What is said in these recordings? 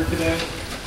today?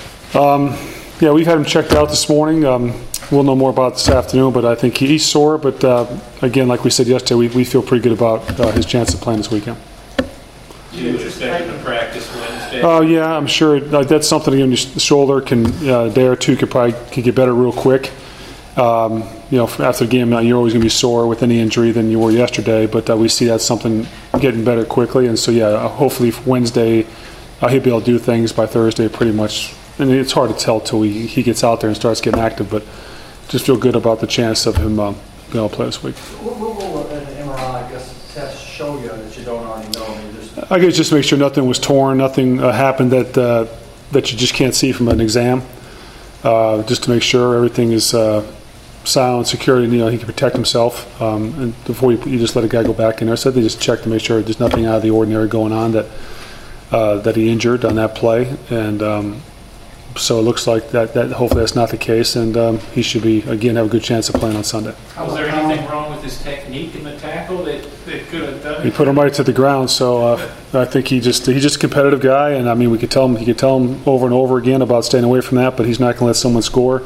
Yeah, we've had him checked out this morning. We'll know more about it this afternoon, but I think he's sore. But again, like we said yesterday, we feel pretty good about his chance of playing this weekend. Do you expect him to practice Wednesday? Oh, yeah, I'm sure. That's something on your shoulder can, a day or two could get better real quick. After the game, you're always going to be sore with any injury than you were yesterday, but we see that's something getting better quickly. And so, yeah, hopefully Wednesday he'll be able to do things by Thursday pretty much. And it's hard to tell till he gets out there and starts getting active, but just feel good about the chance of him being able to play this week. What will an MRI, test show you that you don't already know? I guess just make sure nothing was torn, nothing happened that you just can't see from an exam. Just to make sure everything is sound, secure, and he can protect himself. And before you just let a guy go back in there, so they just check to make sure there's nothing out of the ordinary going on that he injured on that play. And so it looks like that hopefully that's not the case, and he should be again have a good chance of playing on Sunday. Was there anything wrong with his technique in the tackle that could have done it? He put him right to the ground, so I think he's just a competitive guy, and I mean he could tell him over and over again about staying away from that, but he's not going to let someone score,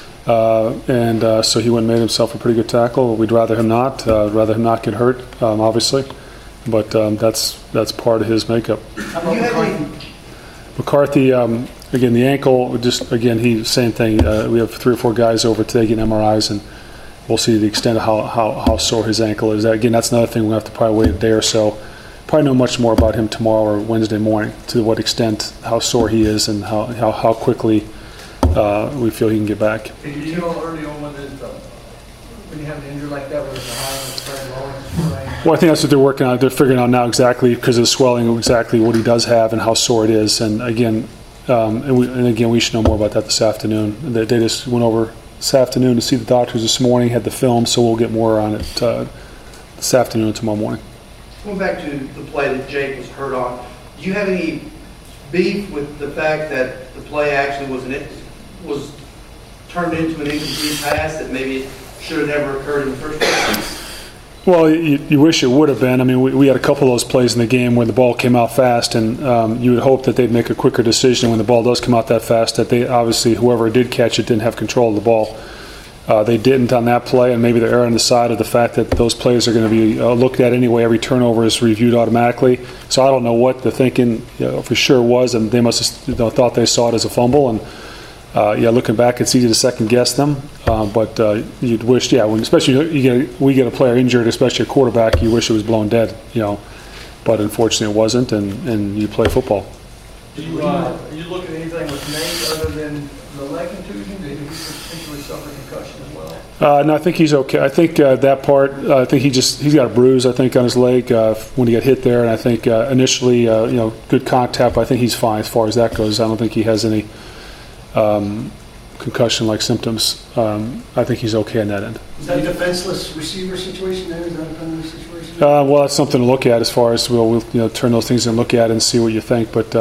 and so he went and made himself a pretty good tackle. We'd rather him not get hurt, obviously, but that's part of his makeup. McCarthy. Again, the ankle, same thing. We have 3 or 4 guys over today getting MRIs, and we'll see the extent of how sore his ankle is. Again, that's another thing we'll have to probably wait a day or so. Probably know much more about him tomorrow or Wednesday morning, to what extent, how sore he is, and how quickly we feel he can get back. Did you know early on when you have an injury like that, whether it's a high or low? Well, I think that's what they're working on. They're figuring out now exactly, because of the swelling, exactly what he does have and how sore it is. And again, we should know more about that this afternoon. They just went over this afternoon to see the doctors this morning, had the film, so we'll get more on it this afternoon and tomorrow morning. Going back to the play that Jake was hurt on, do you have any beef with the fact that the play actually was turned into an incomplete pass, that maybe it should have never occurred in the first place? Well, you wish it would have been. I mean, we had a couple of those plays in the game where the ball came out fast, and you would hope that they'd make a quicker decision when the ball does come out that fast, that they obviously, whoever did catch it, didn't have control of the ball. They didn't on that play, and maybe they're erring on the side of the fact that those plays are going to be looked at anyway. Every turnover is reviewed automatically. So I don't know what the thinking for sure was, and they must have thought they saw it as a fumble. And looking back, it's easy to second guess them, but you'd wish, when especially we get a player injured, especially a quarterback, you wish it was blown dead, but unfortunately it wasn't, and you play football. Are you looking at anything with Nate other than the leg contusion? Did he potentially suffer concussion as well? No, I think he's okay. I think that part, I think he's got a bruise, I think, on his leg when he got hit there, and I think initially, good contact, but I think he's fine as far as that goes. I don't think he has any concussion-like symptoms. I think he's okay on that end. Is that a defenseless receiver situation there? Is that a defensive situation? Well, that's something to look at as far as we'll turn those things and look at and see what you think. But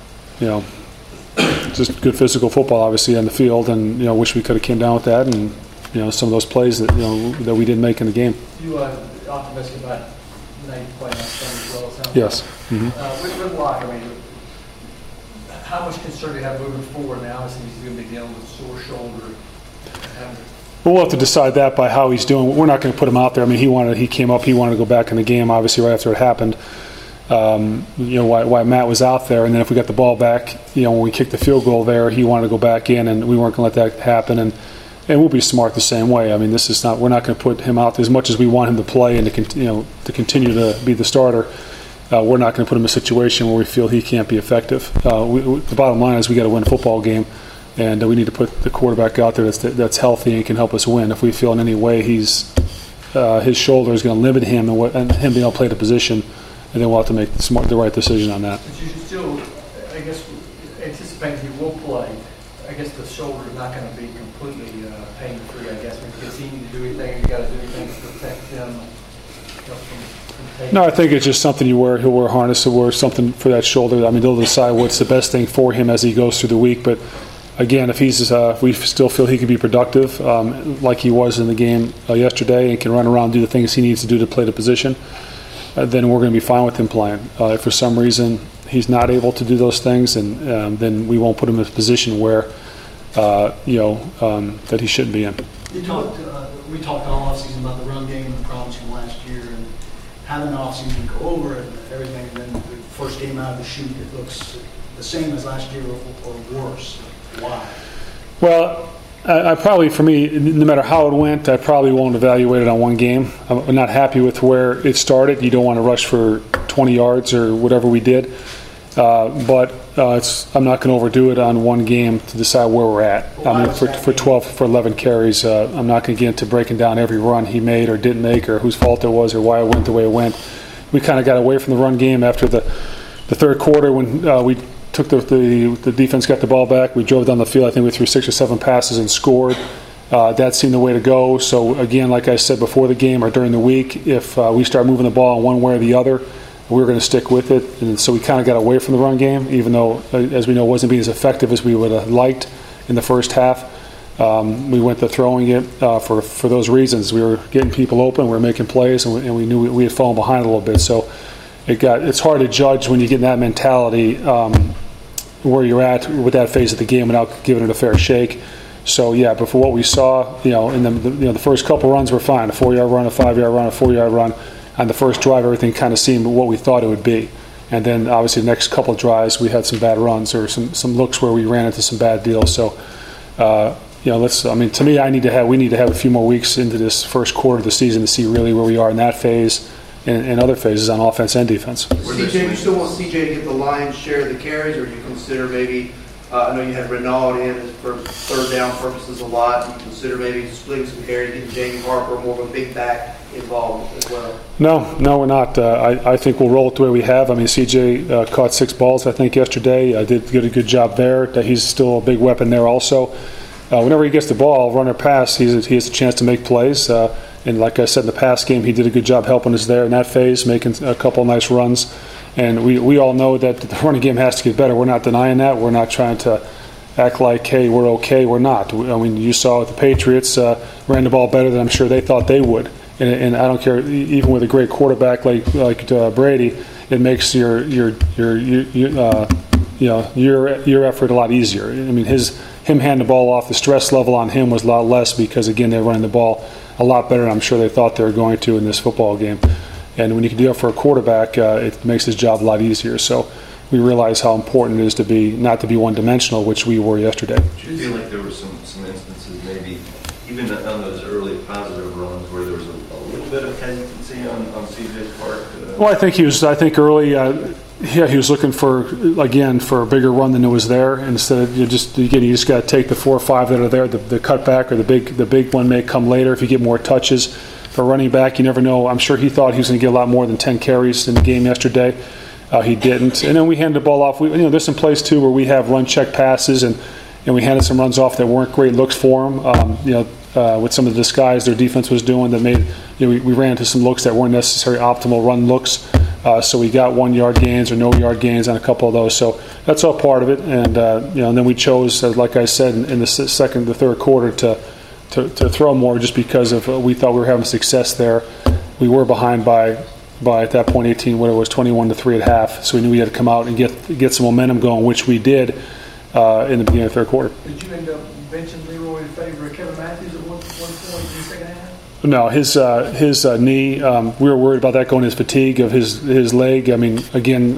just good physical football, obviously, on the field, and wish we could have came down with that, and some of those plays that that we didn't make in the game. You are optimistic about Nate playing that as well? Yes. Mm-hmm. With Locke, I mean, how much concern do you have moving forward now? Obviously, he's going to be dealing with a sore shoulder. We'll have to decide that by how he's doing. We're not going to put him out there. I mean, he wanted to go back in the game, obviously, right after it happened. Why Matt was out there, and then if we got the ball back, when we kicked the field goal there, he wanted to go back in, and we weren't going to let that happen. And we'll be smart the same way. I mean, we're not going to put him out there as much as we want him to play and to continue to be the starter. We're not going to put him in a situation where we feel he can't be effective. The bottom line is we got to win a football game, and we need to put the quarterback out there that's healthy and can help us win. If we feel in any way his shoulder is going to limit him and him being able to play the position, and then we'll have to make the right decision on that. But you should still, I guess, anticipate he will play. I guess the shoulder is not going to be completely pain-free, I guess. Does he need to do anything? You got to do anything to protect him from No, I think it's just something he'll wear a harness or something for that shoulder. I mean, they'll decide what's the best thing for him as he goes through the week. But again, if we still feel he can be productive, like he was in the game yesterday, and can run around and do the things he needs to do to play the position, then we're going to be fine with him playing. If for some reason he's not able to do those things, and then we won't put him in a position where that he shouldn't be in. We talked all offseason about the run game and the problems from last year, and having the offseason go over it and everything, and then the first game out of the chute, it looks the same as last year or worse. Why? Well, I probably, for me, no matter how it went, I probably won't evaluate it on one game. I'm not happy with where it started. You don't want to rush for 20 yards or whatever we did. But I'm not going to overdo it on one game to decide where we're at. I mean, for 11 carries, I'm not going to get into breaking down every run he made or didn't make or whose fault it was or why it went the way it went. We kind of got away from the run game after the third quarter when we took the defense got the ball back. We drove down the field. I think we threw 6 or 7 passes and scored. That seemed the way to go. So again, like I said before the game or during the week, if we start moving the ball one way or the other, we were going to stick with it. And so we kind of got away from the run game, even though, as we know, it wasn't being as effective as we would have liked in the first half. We went to throwing it for those reasons. We were getting people open, we were making plays, and we knew we had fallen behind a little bit. So it's hard to judge when you get in that mentality where you're at with that phase of the game without giving it a fair shake. So yeah, but for what we saw, in the first couple runs were fine. A 4-yard run, a 5-yard run, a 4-yard run. On the first drive, everything kind of seemed what we thought it would be. And then obviously the next couple of drives, we had some bad runs or some looks where we ran into some bad deals. So to me, we need to have a few more weeks into this first quarter of the season to see really where we are in that phase and other phases on offense and defense. CJ, you still want CJ to get the lion's share of the carries, or do you consider maybe, I know you had Renaud in for third down purposes a lot, do you consider maybe splitting some carries, getting Jamie Harper more of a big back involved as well? No, we're not. I think we'll roll it the way we have. I mean, CJ caught 6 balls, I think, yesterday. I did a good job there. He's still a big weapon there also. Whenever he gets the ball, run or pass, he has a chance to make plays. And like I said in the past game, he did a good job helping us there in that phase, making a couple nice runs. And we all know that the running game has to get better. We're not denying that. We're not trying to act like, hey, we're okay. We're not. I mean, you saw the Patriots ran the ball better than I'm sure they thought they would. And I don't care, even with a great quarterback like Brady, it makes your effort a lot easier. I mean, him handing the ball off, the stress level on him was a lot less because, again, they're running the ball a lot better than I'm sure they thought they were going to in this football game. And when you can do it for a quarterback, it makes his job a lot easier. So we realize how important it is to be not to be one-dimensional, which we were yesterday. Do you feel like there were some instances, maybe even on those early positive runs, where there was a little bit of hesitancy on CJ's part? Well, I think early, he was looking for a bigger run than it was there. Instead of you just got to take the 4 or 5 that are there. The cutback or the big one may come later if you get more touches. For running back, you never know. I'm sure he thought he was going to get a lot more than 10 carries in the game yesterday. He didn't. And then we handed the ball off. There's some plays too where we have run check passes and we handed some runs off that weren't great looks for him. With some of the disguise their defense was doing that made we ran into some looks that weren't necessarily optimal run looks. So we got 1-yard gains or no yard gains on a couple of those. So that's all part of it. And and then we chose, like I said, in the third quarter to throw more just because of we thought we were having success there. We were behind by at that point 21-3 at half. So we knew we had to come out and get some momentum going, which we did in the beginning of the third quarter. Did you end up benching Leroy in favor of Kevin Matthews at one point in the second half? No, his knee. We were worried about that going his fatigue of his leg. I mean, again,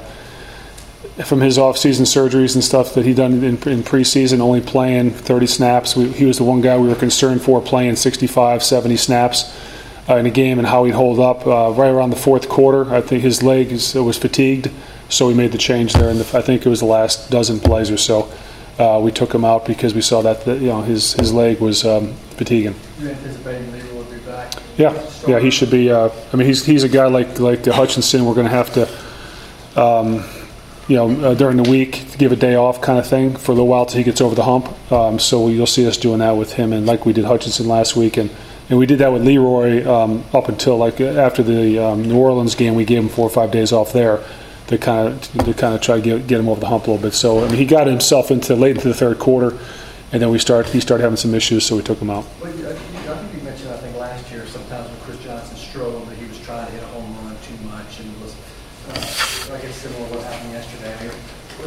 from his off-season surgeries and stuff that he done in preseason, only playing 30 snaps. He was the one guy we were concerned for playing 65, 70 snaps in a game and how he'd hold up. Right around the fourth quarter, I think his leg was fatigued, so we made the change there. And I think it was the last dozen plays or so. We took him out because we saw that his leg was fatiguing. You anticipating Leroy will be back? Yeah, he should be. He's a guy like Hutchinson. We're going to have to. During the week to give a day off kind of thing for a little while till he gets over the hump. So you'll see us doing that with him, and like we did Hutchinson last week, and we did that with Leroy up until after the New Orleans game. We gave him 4 or 5 days off there to kind of try to get him over the hump a little bit. So he got himself late into the third quarter, and then he started having some issues, so we took him out. Well, I think you mentioned last year sometimes when Chris Johnson struggled that he was trying to hit a home run too much and was I guess similar to what happened yesterday.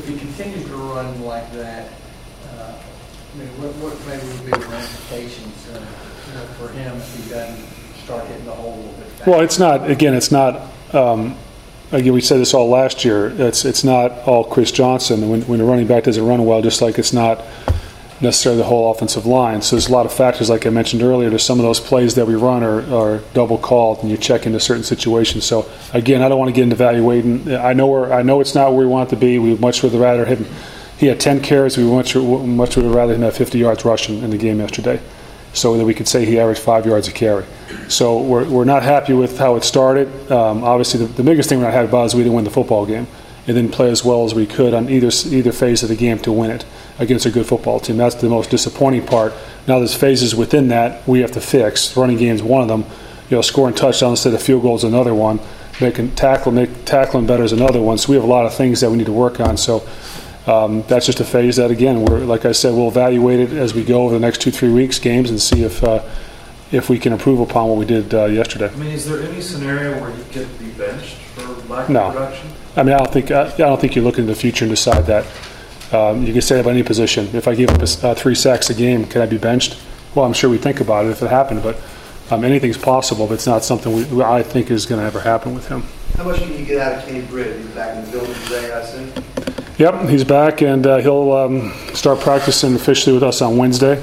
if he continues to run like that, I mean, what maybe would be the ramifications for him if he doesn't start hitting the hole a little bit faster? Well, it's not. Again, it's not. Again, we said this all last year. It's not all Chris Johnson. When the running back doesn't run well, just like it's not necessarily the whole offensive line. So there's a lot of factors, like I mentioned earlier. There's some of those plays that we run are double called, and you check into certain situations. So again, I don't want to get into evaluating. I know it's not where we want it to be. We would much rather him. He had 10 carries. We much would rather him have 50 yards rushing in the game yesterday, so that we could say he averaged 5 yards a carry. So we're not happy with how it started. Obviously, the biggest thing we're not happy about is we didn't win the football game and didn't play as well as we could on either phase of the game to win it against a good football team. That's the most disappointing part. Now there's phases within that we have to fix. Running game is one of them. Scoring touchdowns instead of field goals is another one. Make tackling better is another one. So we have a lot of things that we need to work on. So that's just a phase that, again, like I said, we'll evaluate it as we go over the next 2-3 weeks games and see if we can improve upon what we did yesterday. I mean, is there any scenario where he could be benched for lack No. of production? I mean, I don't think you look into the future and decide that. You can say that about any position. If I give up 3 sacks a game, can I be benched? Well, I'm sure we think about it if it happened, but anything's possible. But it's not something I think is going to ever happen with him. How much can you get out of Kenny Britt? He's back in the building today, I assume? Yep, he's back, and he'll start practicing officially with us on Wednesday.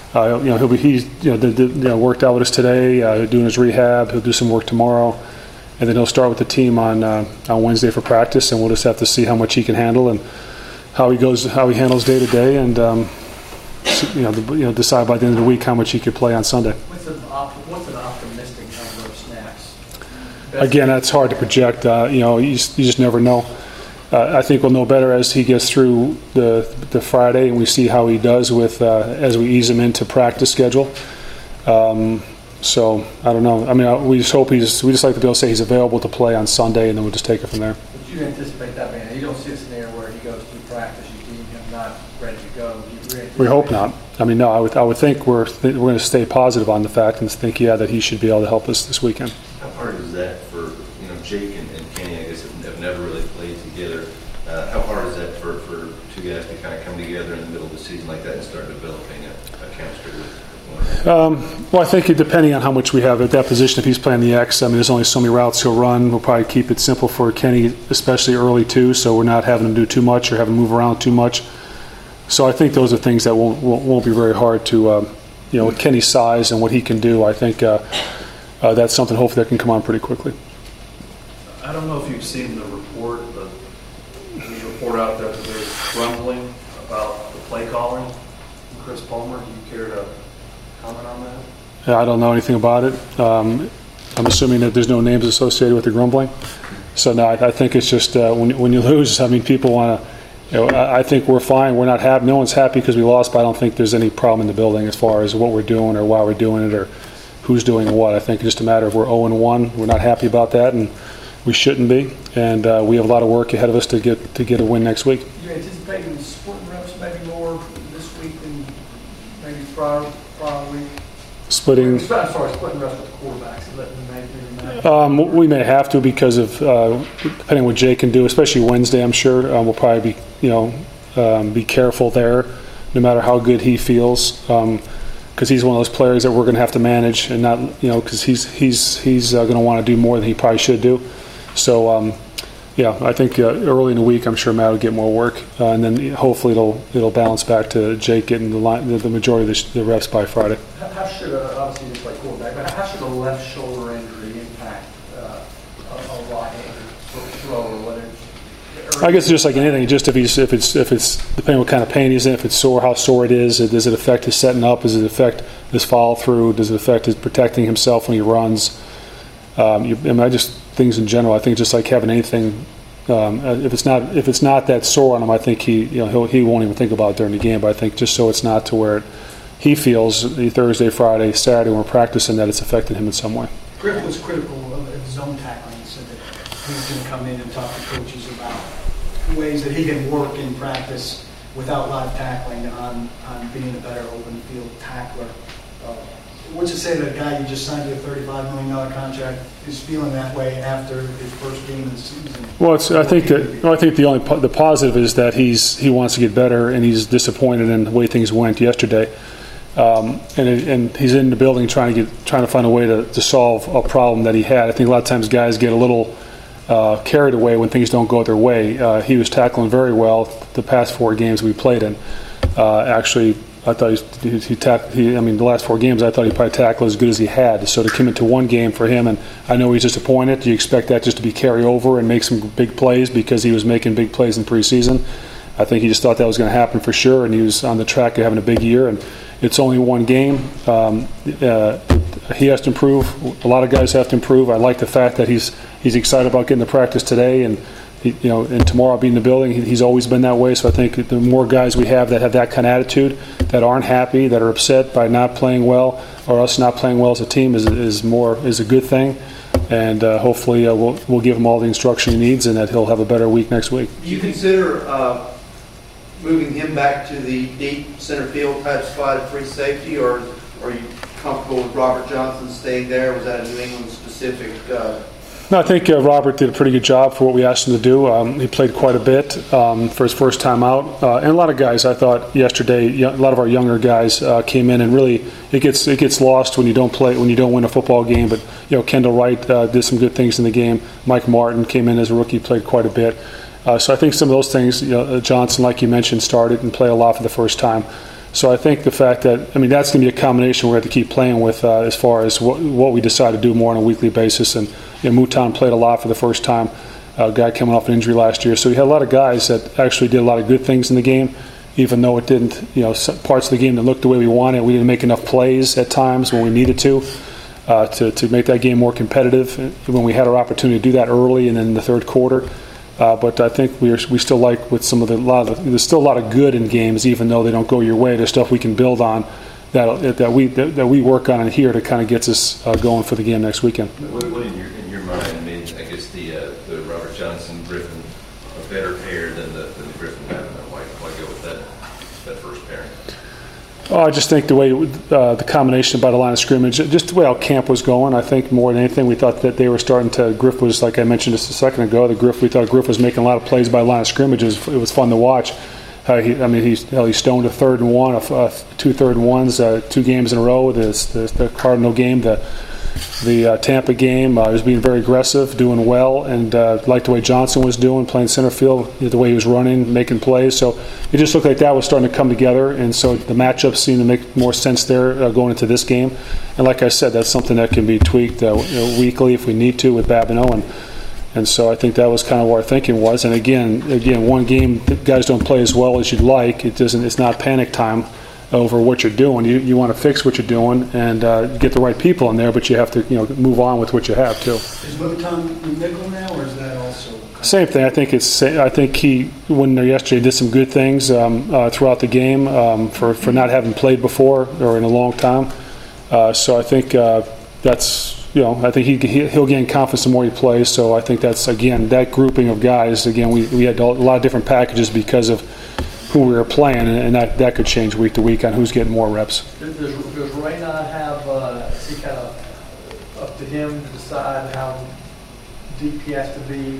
He's worked out with us today, doing his rehab. He'll do some work tomorrow, and then he'll start with the team on Wednesday for practice. And we'll just have to see how much he can handle and how he handles day to day, and decide by the end of the week how much he could play on Sunday. What's an optimistic number of snaps? Again, that's hard to project. You just never know. I think we'll know better as he gets through the Friday, and we see how he does with as we ease him into practice schedule. So I don't know. I mean, we just like to be able to say he's available to play on Sunday, and then we'll just take it from there. But you anticipate that, man? You don't see a scenario where he goes through practice, you deem him not ready to go. We hope not. I mean, no. I would think we're going to stay positive on the fact and think, that he should be able to help us this weekend. How hard is that for Jake and Kenny? I guess have never really played together. How hard is that for two guys to kind of come together in the middle of the season like that and start developing a chemistry with one another? Well, I think depending on how much we have at that position, if he's playing the X, I mean, there's only so many routes he'll run. We'll probably keep it simple for Kenny, especially early too, so we're not having him do too much or have him move around too much. So I think those are things that won't be very hard to, with Kenny's size and what he can do. I think that's something hopefully that can come on pretty quickly. I don't know if you've seen the report, but there's a report out there that there's grumbling about the play calling from Chris Palmer. Do you care to comment on that? I don't know anything about it. I'm assuming that there's no names associated with the grumbling. So no, I think it's just when you lose, I mean, people want to, I think we're fine. We're not happy. No one's happy because we lost, but I don't think there's any problem in the building as far as what we're doing or why we're doing it or who's doing what. I think it's just a matter of we're 0-1. We're not happy about that, and we shouldn't be. And we have a lot of work ahead of us to get a win next week. You're anticipating splitting reps maybe more this week than maybe prior week? Splitting. As far as splitting reps with the quarterbacks and letting them maybe. We may have to because of depending on what Jay can do, especially Wednesday. I'm sure we'll probably be careful there, no matter how good he feels, because he's one of those players that we're going to have to manage, and not because he's going to want to do more than he probably should do. So I think early in the week I'm sure Matt will get more work, and then hopefully it'll balance back to Jake getting the majority of the reps by Friday. How should obviously you play quarterback, but how should a left shoulder injury impact a right-handed thrower? I guess just like anything, just if it's depending what kind of pain he's in, if it's sore, how sore it is, does it affect his setting up, does it affect his follow through, does it affect his protecting himself when he runs? I just things in general. I think just like having anything, if it's not that sore on him, I think he won't even think about it during the game. But I think just so it's not to where he feels the Thursday, Friday, Saturday when we're practicing that it's affected him in some way. Griff was critical of zone tackling. He said that he's going to come in and talk to coaches about ways that he can work in practice without live tackling on being a better open field tackler. what's it say that a guy you just signed to a $35 million contract is feeling that way after his first game of the season? Well, I think the positive is that he wants to get better, and he's disappointed in the way things went yesterday. And he's in the building trying to find a way to solve a problem that he had. I think a lot of times guys get a little carried away when things don't go their way. He was tackling very well the past 4 games we played in. Actually, I thought the last 4 games, I thought he probably tackled as good as he had. So to come into one game for him, and I know he's disappointed. Do you expect that just to be carry over and make some big plays because he was making big plays in preseason? I think he just thought that was going to happen for sure, and he was on the track of having a big year. And it's only one game. He has to improve. A lot of guys have to improve. I like the fact that he's excited about getting to practice today, and and tomorrow I'll be in the building. He's always been that way. So I think the more guys we have that kind of attitude, that aren't happy, that are upset by not playing well, or us not playing well as a team, is a good thing. And hopefully we'll give him all the instruction he needs, and that he'll have a better week next week. Do you consider moving him back to the deep center field type spot at free safety, or are you comfortable with Robert Johnson staying there? Was that a New England specific? No, I think Robert did a pretty good job for what we asked him to do. He played quite a bit for his first time out, and a lot of guys. I thought yesterday, a lot of our younger guys came in, and really it gets lost when you don't win a football game. But Kendall Wright did some good things in the game. Mike Martin came in as a rookie, played quite a bit. So I think some of those things, Johnson, like you mentioned, started and played a lot for the first time. So I think the fact that, that's going to be a combination we're going to keep playing with as far as what we decide to do more on a weekly basis. And Mouton played a lot for the first time, a guy coming off an injury last year. So we had a lot of guys that actually did a lot of good things in the game, even though it didn't, parts of the game that looked the way we wanted. We didn't make enough plays at times when we needed to make that game more competitive when we had our opportunity to do that early and then in the third quarter. But I think we still like with there's still a lot of good in games, even though they don't go your way. There's stuff we can build on that we work on in here to kind of gets us going for the game next weekend. What in your mind made, I guess, the Robert Johnson Griffin a better pair than the Griffin Babino? Why go with that first pairing? I just think the way the combination by the line of scrimmage, just the way our camp was going, I think more than anything, we thought that they were starting to. Griff was, like I mentioned just a second ago, we thought Griff was making a lot of plays by the line of scrimmage. It was fun to watch. He stoned a 3rd and 1, 2 3rd and 1s, 2 games in a row. The Cardinal game, the Tampa game. He was being very aggressive, doing well, and liked the way Johnson was doing, playing center field, the way he was running, making plays. So it just looked like that was starting to come together, and so the matchups seemed to make more sense there going into this game. And like I said, that's something that can be tweaked weekly if we need to with Babineau, and so I think that was kind of what our thinking was. And again, one game guys don't play as well as you'd like. It's not panic time over what you're doing. You want to fix what you're doing and get the right people in there, but you have to move on with what you have too. Is Mouton nickel now, or is that also? Same thing. I think he went there yesterday, did some good things throughout the game for not having played before or in a long time. So I think that's. I think he'll gain confidence the more he plays. So I think that's, again, that grouping of guys. Again, we had a lot of different packages because of who we were playing, and that could change week to week on who's getting more reps. Does Ray not have, is he kind of up to him to decide how deep he has to be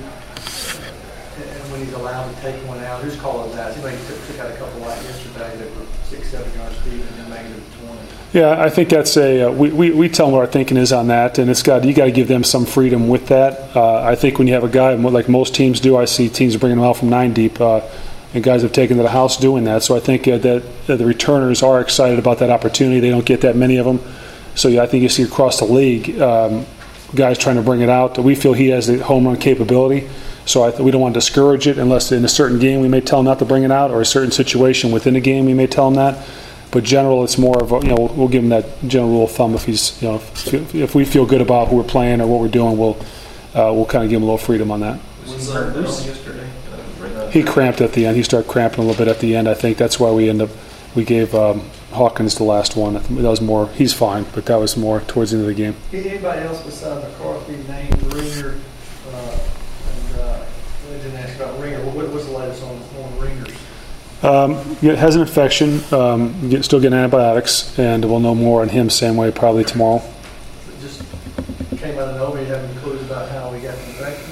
and when he's allowed to take one out? Whose call is that? Somebody took out a couple out yesterday that were 6-7 yards deep and then made it to 20. Yeah, I think that's we tell them what our thinking is on that, and you got to give them some freedom with that. I think when you have a guy like most teams do, I see teams bringing them out from 9 deep, and guys have taken to the house doing that. So I think that the returners are excited about that opportunity. They don't get that many of them, so I think you see across the league guys trying to bring it out. We feel he has the home run capability, so we don't want to discourage it unless in a certain game we may tell him not to bring it out, or a certain situation within a game we may tell him that. But general, it's more of we'll give him that general rule of thumb. If he's if we feel good about who we're playing or what we're doing, we'll kind of give him a little freedom on that. Yesterday? He cramped at the end. He started cramping a little bit at the end. I think that's why we gave Hawkins the last one. That was more. He's fine, but that was more towards the end of the game. Anybody else besides McCarthy named Ringer? And I didn't ask about Ringer. What's the latest on Ringers? Has an infection, still getting antibiotics, and we'll know more on him same way probably tomorrow. It just came out of nowhere, you have any clues about how we got the infection?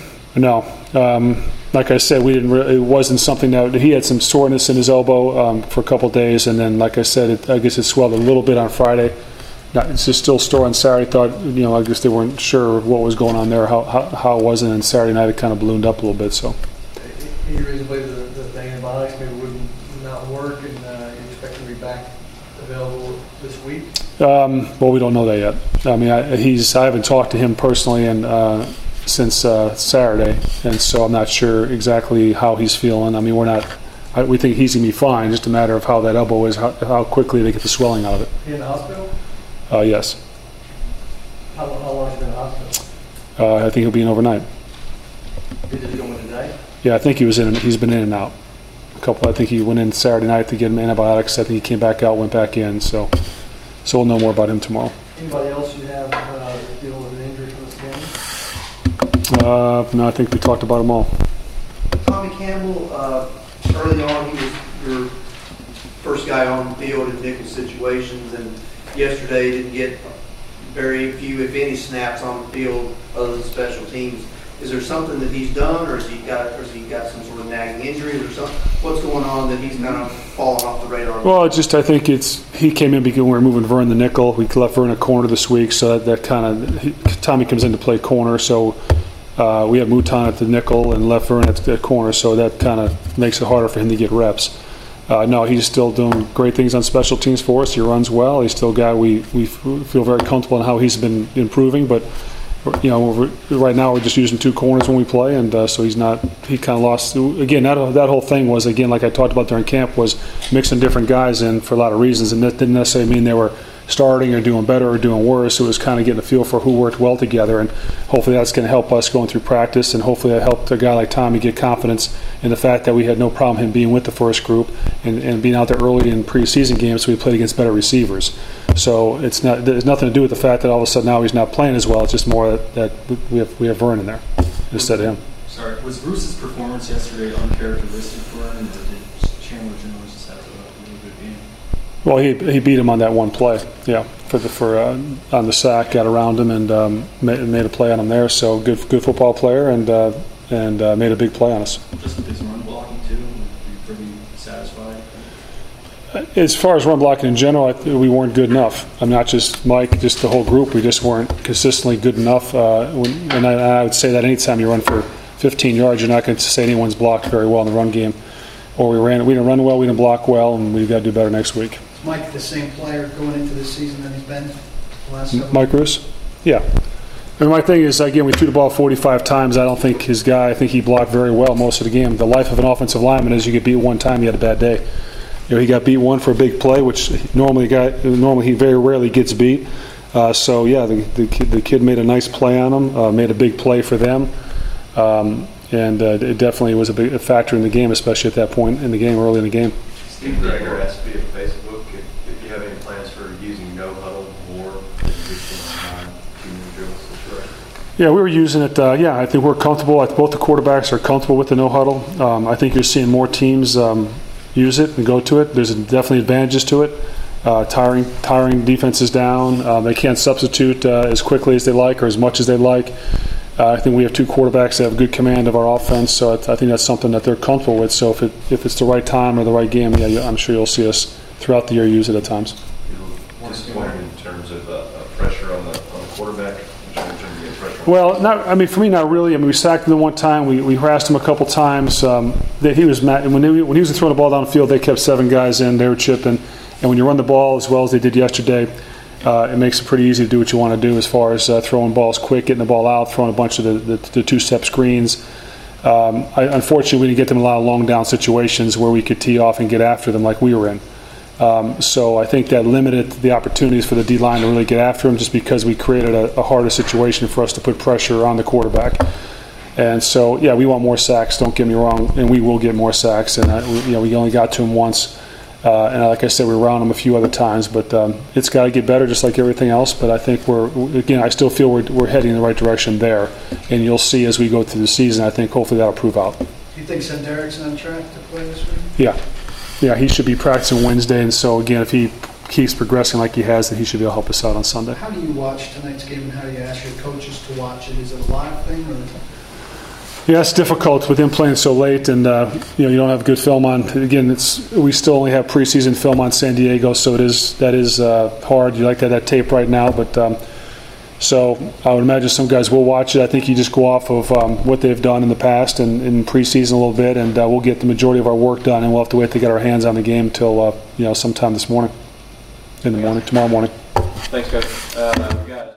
No. Like I said, it wasn't something that he had some soreness in his elbow for a couple of days, and then, like I said, I guess it swelled a little bit on Friday. It's just still sore on Saturday. Thought, I guess they weren't sure what was going on there, how it was, and then Saturday night it kind of ballooned up a little bit. So, Any reason to believe the antibiotics maybe would not work, and you expect to be back available this week? Well, we don't know that yet. I mean, I haven't talked to him personally and since Saturday, and so I'm not sure exactly how he's feeling. I mean, we think he's gonna be fine. Just a matter of how that elbow is, how quickly they get the swelling out of it. He in the hospital? Yes. How long has he been in the hospital? I think he'll be in overnight. Did he go in today? Yeah, I think he's been in and out. I think he went in Saturday night to get him antibiotics. I think he came back out, went back in. So we'll know more about him tomorrow. Anybody else you have deal with an injury from this game? No, I think we talked about them all. Tommy Campbell, early on, he was your first guy on the field in nickel situations, and yesterday didn't get very few, if any, snaps on the field other than special teams. Is there something that he's done, or has he got some sort of nagging injury, or something? What's going on that he's kind of fallen off the radar? Well, I think he came in because we were moving Vern the nickel. We left Vern a corner this week, so that kind of Tommy comes in to play corner. So we have Mouton at the nickel and left Vern at the corner, so that kind of makes it harder for him to get reps. No, he's still doing great things on special teams for us. He runs well. He's still a guy we feel very comfortable in how he's been improving, but. Right now we're just using two corners when we play, and so he kind of lost. Again, that whole thing was, again, like I talked about during camp, was mixing different guys in for a lot of reasons, and that didn't necessarily mean they were starting or doing better or doing worse. It was kind of getting a feel for who worked well together, and hopefully that's going to help us going through practice, and hopefully that helped a guy like Tommy get confidence in the fact that we had no problem him being with the first group and being out there early in preseason games, so we played against better receivers. So there's nothing to do with the fact that all of a sudden now he's not playing as well. It's just more that we have Vern in there instead of him. Sorry, was Bruce's performance yesterday uncharacteristic for him, or did Chandler Jones just have a really good game? Well, he beat him on that one play, yeah, on the sack, got around him and made a play on him there. So good football player and made a big play on us. Just with his run blocking too, were you pretty satisfied? As far as run blocking in general, we weren't good enough. I'm not just Mike, just the whole group. We just weren't consistently good enough. And I would say that anytime you run for 15 yards, you're not going to say anyone's blocked very well in the run game. Or we didn't run well, we didn't block well, and we've got to do better next week. Is Mike the same player going into this season than he's been the last couple? Mike Roos? Yeah. And my thing is, again, we threw the ball 45 times. I think he blocked very well most of the game. The life of an offensive lineman is you get beat one time, you had a bad day. He got beat one for a big play, which normally he very rarely gets beat. So yeah, the kid made a nice play on him, made a big play for them, and it definitely was a factor in the game, especially at that point in the game, early in the game. Steve Greger asked me on Facebook if you have any plans for using no huddle more than existing non-team drills. Yeah, we were using it. I think we're comfortable. Both the quarterbacks are comfortable with the no huddle. I think you're seeing more teams use it and go to it. There's definitely advantages to it. Tiring defenses down. They can't substitute as quickly as they like or as much as they like. I think we have two quarterbacks that have good command of our offense, so I think that's something that they're comfortable with. So if it's the right time or the right game, I'm sure you'll see us throughout the year use it at times. Disappointed in terms of pressure on the quarterback. Well, for me, not really. We sacked him the one time. We harassed him a couple times. He was mad. When he was throwing the ball downfield, they kept 7 guys in. They were chipping. And when you run the ball as well as they did yesterday, it makes it pretty easy to do what you want to do as far as throwing balls quick, getting the ball out, throwing a bunch of the two-step screens. Unfortunately, we didn't get them in a lot of long down situations where we could tee off and get after them like we were in. So I think that limited the opportunities for the D-line to really get after him just because we created a harder situation for us to put pressure on the quarterback. And so, yeah, we want more sacks, don't get me wrong, and we will get more sacks. And, we only got to him once. And like I said, we were around him a few other times. But it's got to get better just like everything else. But I think I still feel we're heading in the right direction there. And you'll see as we go through the season, I think hopefully that'll prove out. Do you think Senderik's on track to play this week? Yeah. he should be practicing Wednesday, and so again, if he keeps progressing like he has, then he should be able to help us out on Sunday. How do you watch tonight's game, and how do you ask your coaches to watch it? Is it a live thing, or? Yeah, it's difficult with him playing so late, and you don't have good film on. Again, we still only have preseason film on San Diego, so that is hard. You like to have that tape right now, but so I would imagine some guys will watch it. I think you just go off of what they've done in the past and in preseason a little bit, and we'll get the majority of our work done, and we'll have to wait to get our hands on the game till sometime tomorrow morning. Thanks, guys. We got it.